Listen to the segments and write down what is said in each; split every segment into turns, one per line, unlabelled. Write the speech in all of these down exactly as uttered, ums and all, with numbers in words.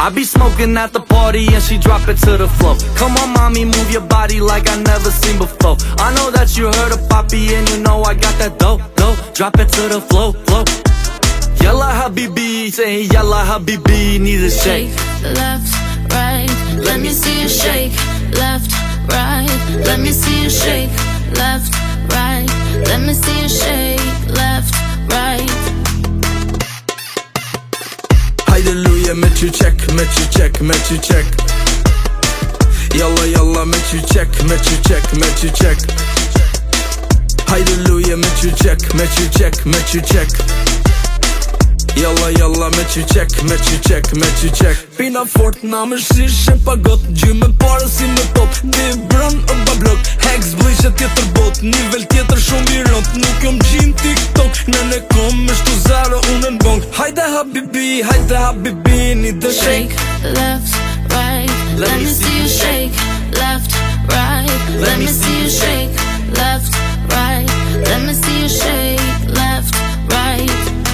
I be smoking at the party and she drop it to the floor. Come on mommy, move your body like I never seen before. I know that you heard of Poppy and you know I got that dope, dope. Drop it to the floor, floor. Yalla habibi, saying yalla habibi, need a shake.
Shake left, right, let me see you shake. Left, right, let me see you shake. Left, right, let me see you shake. Left, right.
Hallelujah, met you check, met you check, met you check. Yalla yalla, met you check, met you check, met you check. Hallelujah, met you check, met you check, met you check. Yalla yalla, met you check, met you check, met you check. Pina fort na më shishe pa got, gjyme pare si më top. Ti brën o bablok, hex blishe tjetër bot. Nivel tjetër shumë i rënd, nuk jom gjim TikTok. Në ne kom me shtu zero, unë në bonk. Hajde habibi, hajde habibi, need the shake.
Left, right, let me see you shake. Left, right, let me see you shake. Left, right, let me see you shake. Left, right.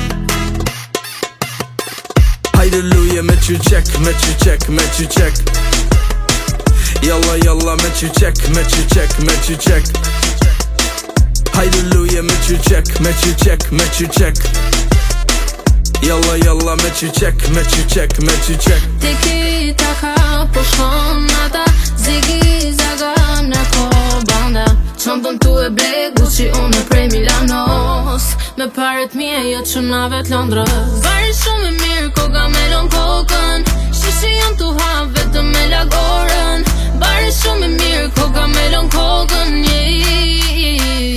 Hallelujah, met you check, met you check, met you check. Yalla yalla, met you check, met you check, met you check. Hallelujah, met you check, met you check, met you check. Yalla yalla, met you check, met you check, met you check.
Tiki taka po shkon nata, zigi zaga në ko banda. Qëm bëm tu e ble, Gucci unë prej Milanos. Me paret mje jo që nave t'Londrës. Bari shumë e mirë, koka me lon kokën. Shishi jam tu ha vetëm me lagorën. Bari shumë e mirë, koka me lon kokën, yeah.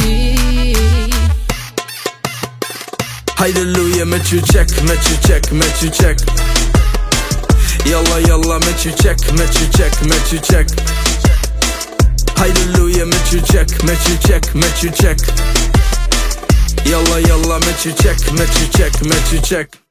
Hallelujah, met you check, met you check, met you check. Yalla yalla, met you check, met you check, met you check. Hallelujah, met you check, met you check, met you check. Yalla yalla, met you check, met you check, met you check.